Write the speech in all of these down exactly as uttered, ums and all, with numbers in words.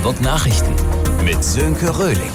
Hamburg Nachrichten mit Sönke Röhling.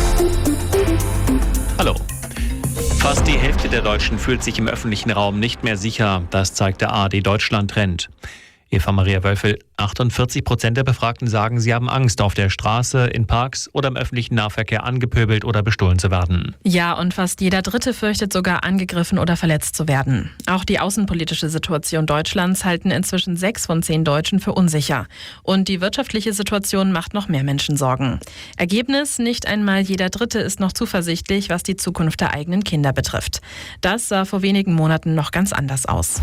Hallo. Fast die Hälfte der Deutschen fühlt sich im öffentlichen Raum nicht mehr sicher. Das zeigt der A R D-Deutschland-Trend. Eva Maria Wölfel, achtundvierzig Prozent der Befragten sagen, sie haben Angst, auf der Straße, in Parks oder im öffentlichen Nahverkehr angepöbelt oder bestohlen zu werden. Ja, und fast jeder Dritte fürchtet sogar, angegriffen oder verletzt zu werden. Auch die außenpolitische Situation Deutschlands halten inzwischen sechs von zehn Deutschen für unsicher. Und die wirtschaftliche Situation macht noch mehr Menschen Sorgen. Ergebnis: Nicht einmal jeder Dritte ist noch zuversichtlich, was die Zukunft der eigenen Kinder betrifft. Das sah vor wenigen Monaten noch ganz anders aus.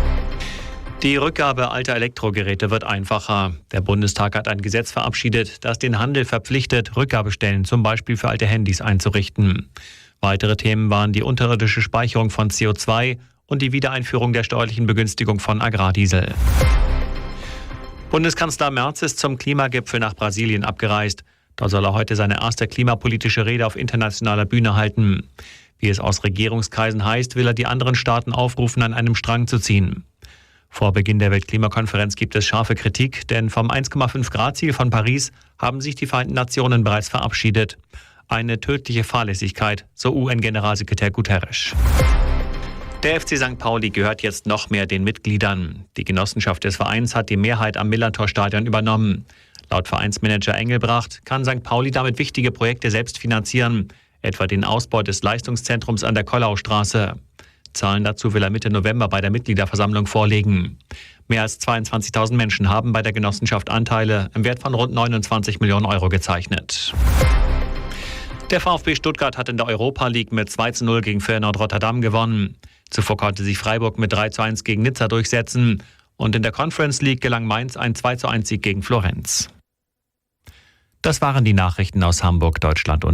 Die Rückgabe alter Elektrogeräte wird einfacher. Der Bundestag hat ein Gesetz verabschiedet, das den Handel verpflichtet, Rückgabestellen zum Beispiel für alte Handys einzurichten. Weitere Themen waren die unterirdische Speicherung von C O zwei und die Wiedereinführung der steuerlichen Begünstigung von Agrardiesel. Bundeskanzler Merz ist zum Klimagipfel nach Brasilien abgereist. Dort soll er heute seine erste klimapolitische Rede auf internationaler Bühne halten. Wie es aus Regierungskreisen heißt, will er die anderen Staaten aufrufen, an einem Strang zu ziehen. Vor Beginn der Weltklimakonferenz gibt es scharfe Kritik, denn vom eins Komma fünf Grad Ziel von Paris haben sich die Vereinten Nationen bereits verabschiedet. Eine tödliche Fahrlässigkeit, so U N-Generalsekretär Guterres. Der F C Sankt Pauli gehört jetzt noch mehr den Mitgliedern. Die Genossenschaft des Vereins hat die Mehrheit am Millantor-Stadion übernommen. Laut Vereinsmanager Engelbracht kann Sankt Pauli damit wichtige Projekte selbst finanzieren, etwa den Ausbau des Leistungszentrums an der Kollaustraße. Zahlen dazu will er Mitte November bei der Mitgliederversammlung vorlegen. Mehr als zweiundzwanzigtausend Menschen haben bei der Genossenschaft Anteile im Wert von rund neunundzwanzig Millionen Euro gezeichnet. Der VfB Stuttgart hat in der Europa League mit zwei zu null gegen Feyenoord Rotterdam gewonnen. Zuvor konnte sich Freiburg mit drei zu eins gegen Nizza durchsetzen. Und in der Conference League gelang Mainz ein zwei zu eins Sieg gegen Florenz. Das waren die Nachrichten aus Hamburg, Deutschland und